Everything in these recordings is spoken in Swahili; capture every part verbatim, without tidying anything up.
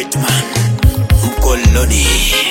Whiteman Mkoloni.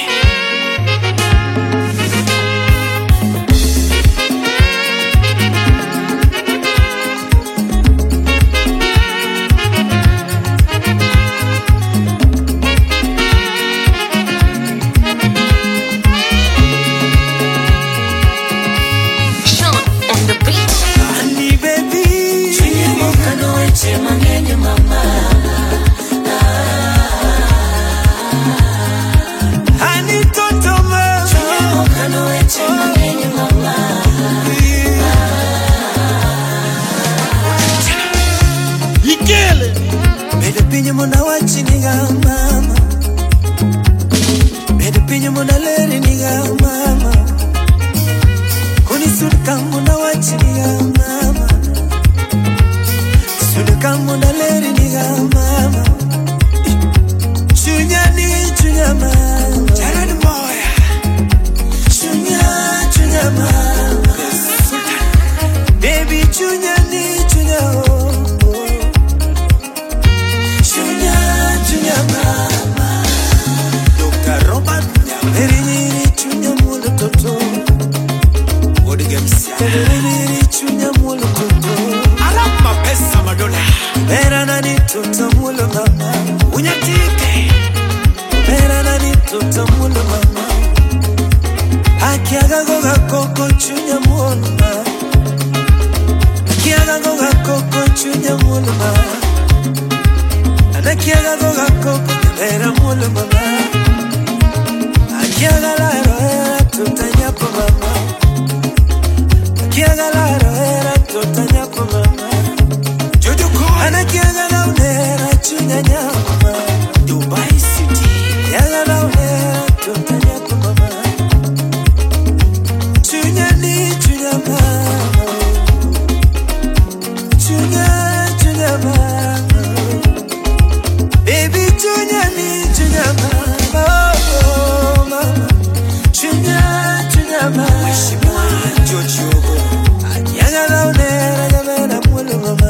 Bede pinyo munda wachi niga mama, bede pinyo munda leri niga mama, kuni surka munda wachi niga mama, surka munda leri niga mama, chunya ni chunya mama, jarani moya, chunya chunya mama, baby chunya ni chunya oh. Mama, Doctor Robert, Nyameri chunya mulu toto. Odigemsia, Nyameri chunya mulu toto. Alama pesa madola. Bera nani toto mulu mama. Unyatike. Bera nani toto mulu mama. Akiaga goga koko chunya mulu mama. Akiaga goga koko chunya mulu mama. Akiaga goga koko era mulu mama. Akiaga la era tutanya po mama. Akiaga la era tutanya po mama. Jojo ko anakiaga la era chunya nyama. Dubai City. Akiaga la era tutanya po mama. Chunya ni chunya mama. Chunya chunya mama. Baby chunya ni chunya mama, oh mama, chunya chunya mama. Mheshimiwa George Ogo, akiaga la unera jamena mulu mama,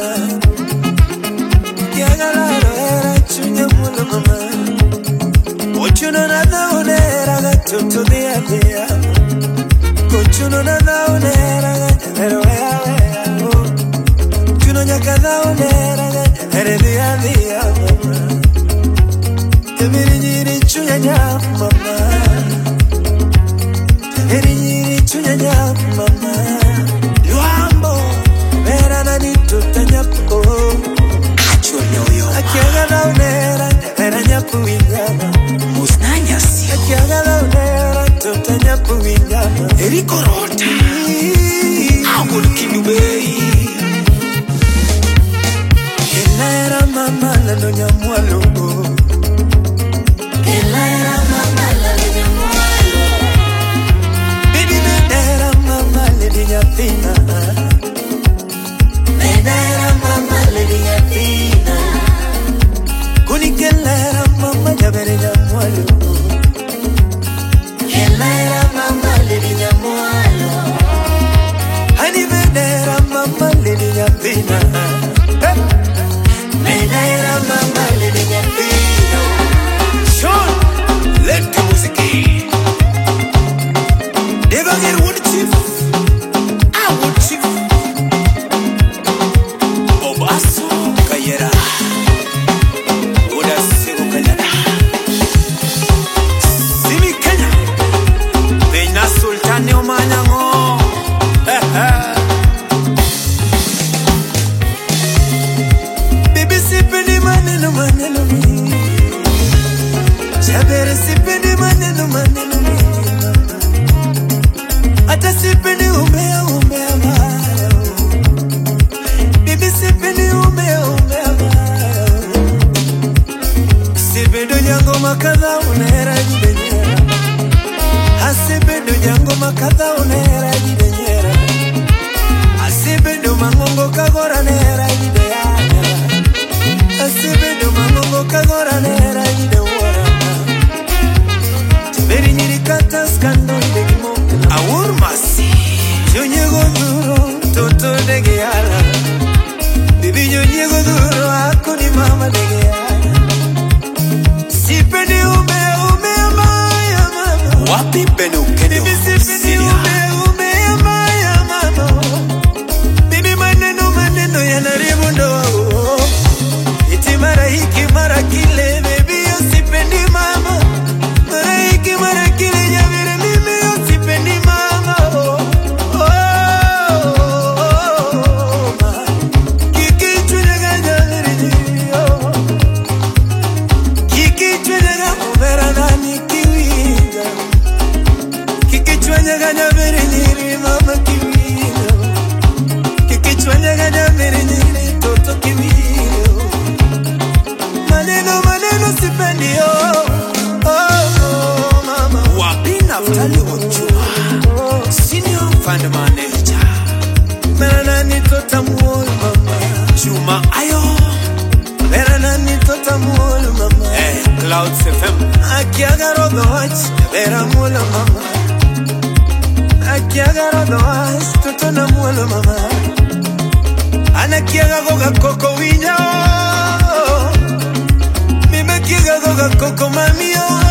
akiaga la unera chunya mulu mama. Kochuno na na unera gatoto dia dia, kochuno na na unera jamero ya ya, kochuno nyaka na unera jamero dia dia mama. Temeri nyiri chunya nyama mama, temeri nyiri chunya nyama mama. Luambo, vera nani tutanya po. Achonyo yo. Akiaga la unera, vera nyapu wingama. Musnanya si. Akiaga la unera, tutanya po wingama. Eriko rota. Awul kinubei. Elera mama la no nyamwalo. Elera mama la linya mwalo. Baby medera mama la linya fina. Medera mama la linya fina. Kuni kelera mama jabere nya mwalo. Kelera mama la linya mwalo. Hani medera mama la linya fina. Medera mama la linya fina. Let the music in. Never get one chief. I want chief. Bobaso Kayera. Oda Sego Kayera. Simi Kenya. Pena Sultan Omanyango. Baby sipping money no money no me. Jabere sipendi maneno maneno mingi mama. Ata sipendi umbea umbea maya. Bibi sipendi umbea umbea maya. Sipendi nyango makadha unera jidenyera. Asipendi nyango makadha unera jidenyera. Asipendi mangongo kagora nera jideyanya. Asipendi mangongo kagora nera jidewara. Beri nyiri kata skando ndegi mokna. Awur masi. Nyonyego duro toto ndegi ala. Bibi nyonyego duro ako ni mama ndegi ala. Si Fund manager Mera nani tota muol mama Juma Ayo Mera nani tota muol mama Eh, Clouds F M Akiaga rodo wach Mera muol mama Akiaga rodo wach Toto na muol mama Anakiaga goga koko winyo Mime kiaga goga koko mamio